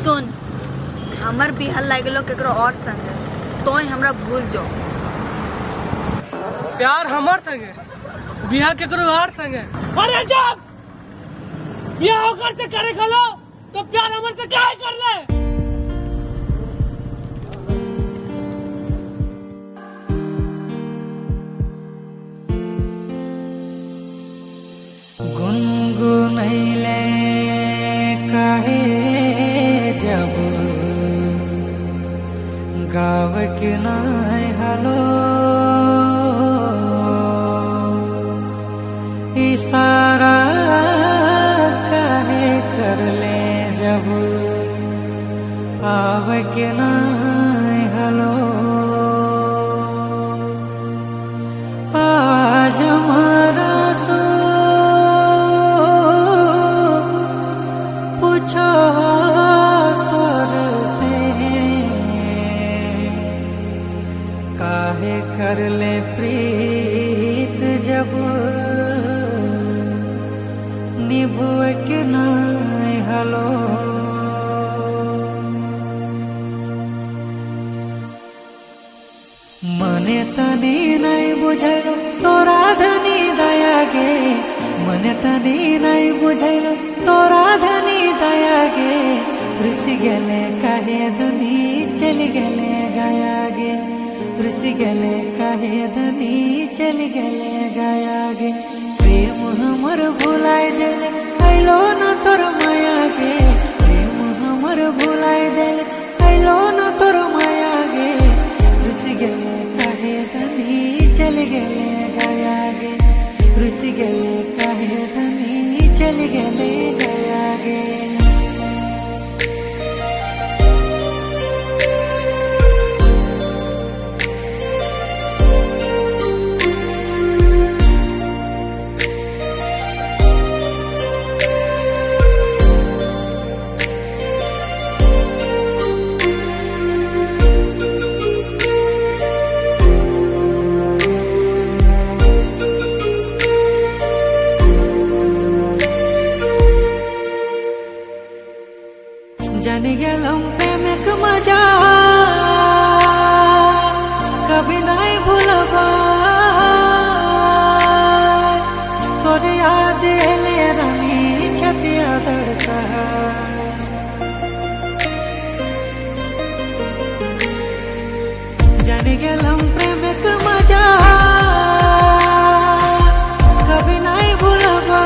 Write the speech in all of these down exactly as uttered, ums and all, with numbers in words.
सुन, हमर बिहार लागलो केकरो और संग तो हमरा भूल जाओ। प्यार हमर संगे, बिहार केकरो और संगे। अरे जब बिहार होकर से करे खलो तो प्यार हमर से काहे कर ले? गुनगुनैले काहे जब गाव के नाय हलो, इशारा काहे कर ले जब आव के नाय हलो। आज हमारा सो पूछो तोर से काहे कर ले प्रीत जब निभुए के नाय हलो। मने तनी नहीं बुझलो तोरा धनी दया गे, मने तनी नहीं बुझलो तोरा धनी दया गे। रुसी गेले काहे धनी चली गेले गाया गे, रुसी गेले काहे धनी चली गेले गाया गे। प्रेम हमर भुलाय देले आइलो न तोर माया गे, प्रेम हमर भुलाय देले आइलो न तोर माया गे। रुसी गेले काहे धनी चली गेले गाया गे, रुसी गेले काहे धनी चली गेले गाया गे। जानी गेलम प्रेम के मजा कभी नहीं भूलबा, तोर याद एले रानी छतिया धड़का। जानी गेलम प्रेम के मजा कभी नहीं भूलबा,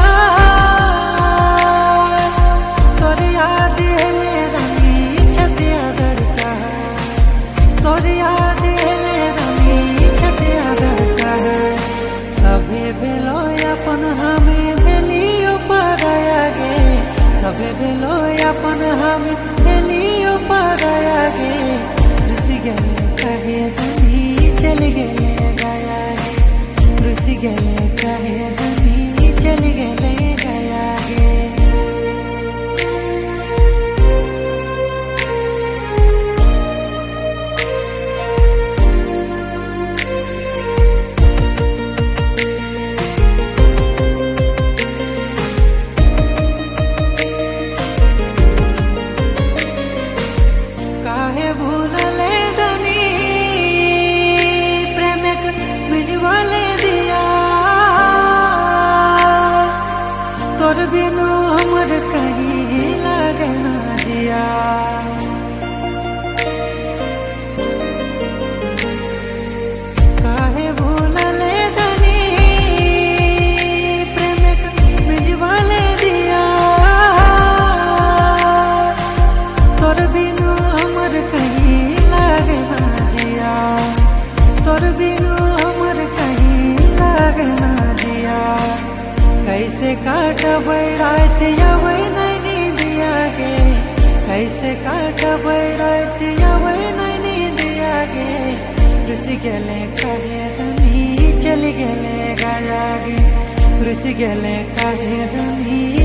तोर याद एले रानी छतिया धड़का, तोर याद एले रानी छतिया धड़का। सभे बेलो अपन हमें बेलियो पराया गे, सभे बेलो अपन हमें बेलियो पराया गे। रुसी गेले काहे धनी चली गेले गाया गे, रुसी गेले काहे धनी चली गेले गाया गे। काहे भूलले धनी प्रेम के भिजवाले दिया, तोर बिनु हमर कहीं लागे ना जिया। काहे भूलले धनी प्रेम के भिजवाले दिया, तोर बिनु हमर कहीं लागे ना जिया, तोर बिनु हमर कहीं लागे ना जिया। कैसे काटबै रात अबै नहीं नींदिया गे, कैसे काटबै रात अबै नहीं नींदिया गे। रुसी गेले काहे धनी चली गेले गाया गे, रुसी गेले काहे धनी